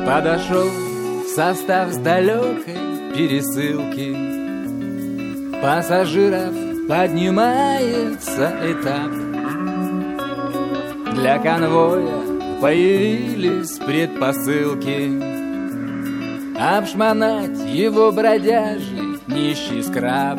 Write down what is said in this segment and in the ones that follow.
Подошел состав с далекой пересылки. Пассажиров поднимается этап. Для конвоя появились предпосылки. Обшмонать его бродяжий нищий скраб.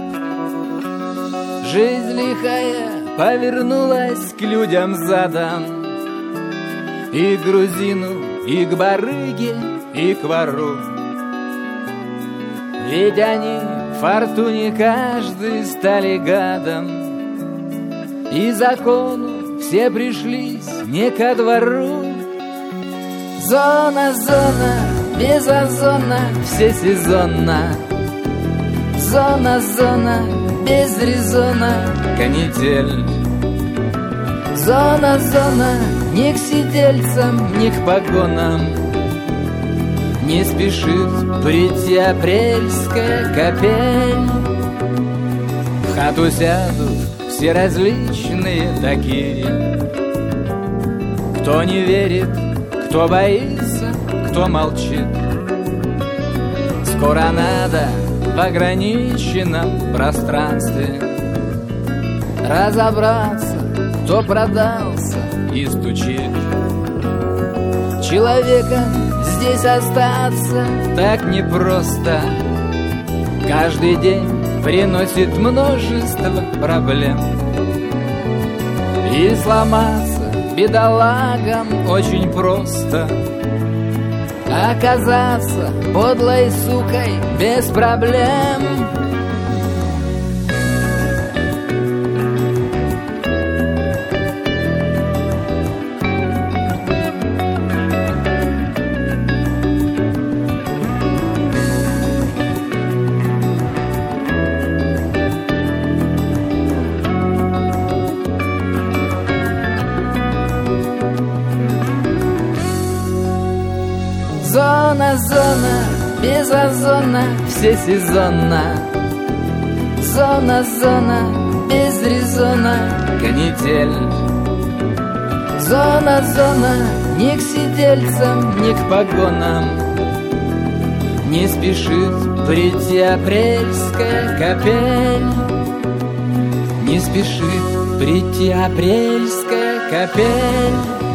Жизнь лихая повернулась к людям задом. И к грузину, и к барыге, и к вору. Ведь они в фортуне каждый стали гадом. И закону все пришлись не ко двору. Зона, зона, без озона, всесезонно. Зона, зона, без резона, канитель. Зона, зона, ни к сидельцам, ни к погонам. Не спешит прийти апрельская капель. В хату сядут все различные такие. Кто не верит, кто боится, кто молчит. Скоро надо в ограниченном пространстве разобраться, кто продался и стучит. Человеком здесь остаться так непросто. Каждый день приносит множество проблем. И сломаться бедолагам очень просто. Оказаться подлой сукой без проблем. Зона, зона, без озона, всесезонно. Зона, зона, без резона, канитель. Зона, зона, ни к сидельцам, ни к погонам. Не спешит прийти апрельская капель. Не спешит прийти апрельская капель.